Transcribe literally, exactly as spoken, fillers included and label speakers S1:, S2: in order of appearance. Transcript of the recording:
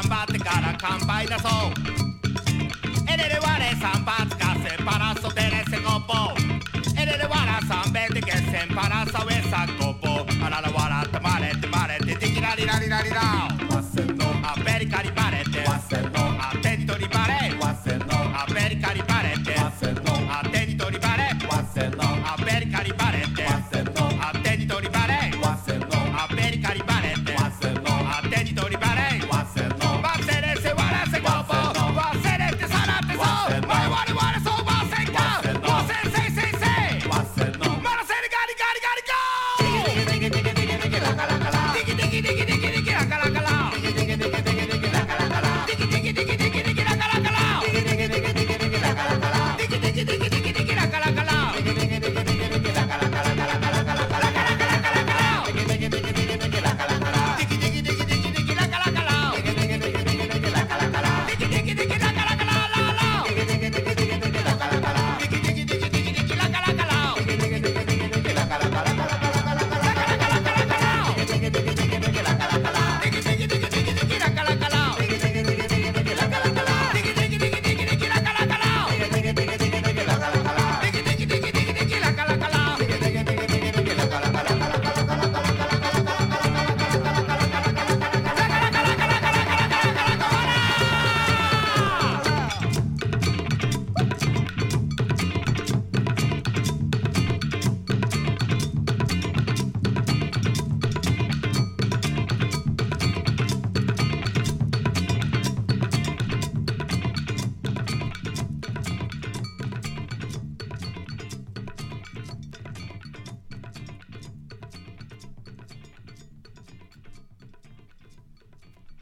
S1: 頑張ってから乾杯だそうエレレワレサンバツカセパラソテレセコポエレレワラサンベテケセンパラサウェサコポあらら笑ってまれてまれてティキラリラリラリラ